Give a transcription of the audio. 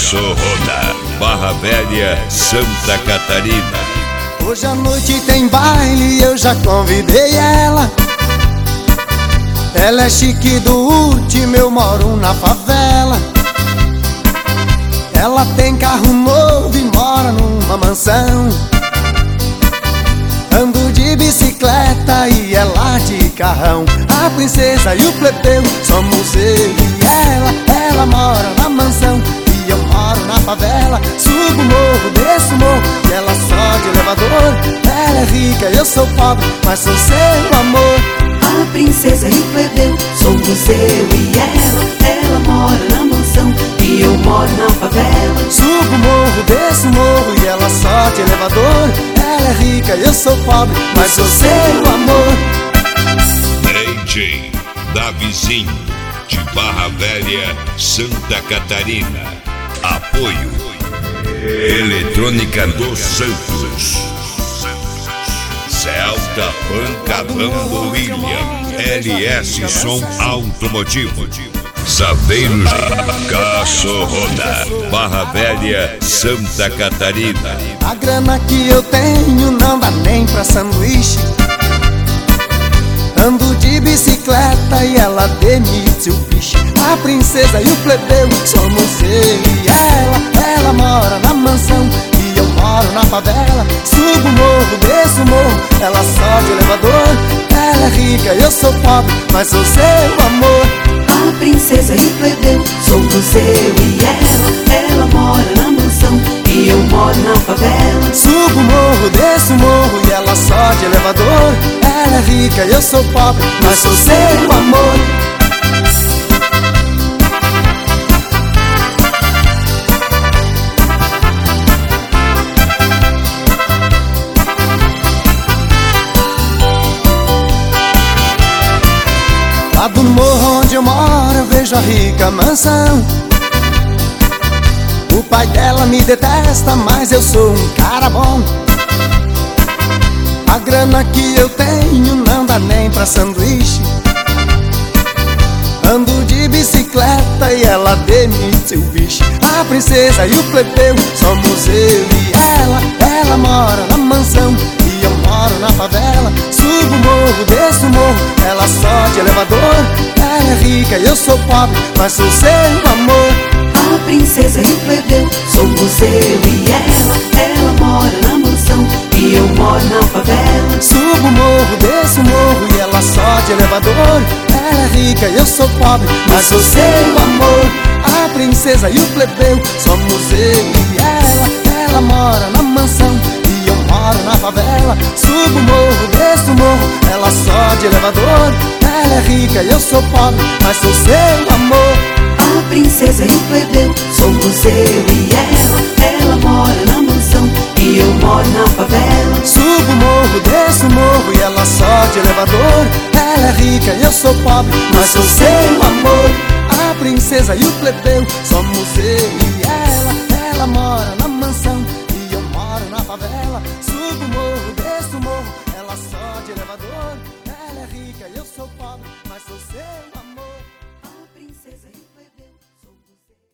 Cachorrona, Barra Velha, Santa Catarina. Hoje à noite tem baile e eu já convidei ela. Ela é chique do último, eu moro na favela. Ela tem carro novo e mora numa mansão. Ando de bicicleta e ela de carrão. A princesa e o plebeu somos eu e ela. Ela mora na mansão e eu moro na favela. Subo o morro, desço o morro e ela só de elevador. Ela é rica e eu sou pobre, mas sou seu amor. A princesa e o plebeu somos eu e ela. Ela mora na mansão e eu moro na favela. Subo o morro, desço o morro e ela só de elevador. Ela é rica e eu sou pobre, mas sou seu amor. DJ Davizinho, de Barra Velha, Santa Catarina. Apoio Eletrônica dos Santos, Celta Pancadão William, LS Som Automotivo, Saveiros, Cachorrona, Barra Velha, Santa Catarina. A grana que eu tenho não dá nem pra sanduíche. Ando de bicicleta e ela demite o bicho. A princesa e o plebeu somos eu e ela. Ela mora na mansão e eu moro na favela. Subo o morro, desço o morro, ela só de elevador. Ela é rica e eu sou pobre, mas sou seu amor. A princesa e o plebeu somos eu e ela. Ela mora na mansão e eu moro na favela. Subo o morro, desço o morro e ela só de elevador. Ela é rica e eu sou pobre, mas sou seu amor. Lá do morro onde eu moro eu vejo a rica mansão. O pai dela me detesta, mas eu sou um cara bom. A grana que eu tenho não dá nem pra sanduíche. Ando de bicicleta e ela demite seu bicho. A princesa e o plebeu somos eu e ela. Ela mora na mansão e eu moro na favela. Subo o morro, desço o morro, ela só de elevador. Ela é rica e eu sou pobre, mas sou seu amor. A princesa e o plebeu somos eu e ela. Ela mora na mansão e eu moro na favela. Subo o morro, desço o morro e ela só de elevador. Ela é rica e eu sou pobre, mas sou seu amor. A princesa e o plebeu somos eu e ela. Ela mora na mansão e eu moro na favela. Subo o morro, desço o morro, ela só de elevador. Ela é rica e eu sou pobre, mas sou seu amor. A princesa e o plebeu somos eu e ela. Ela mora na mansão e eu moro na favela. Subo o morro, desço o morro e ela só de elevador. Ela é rica e eu sou pobre, mas sou seu amor. A princesa e o plebeu somos eu e ela.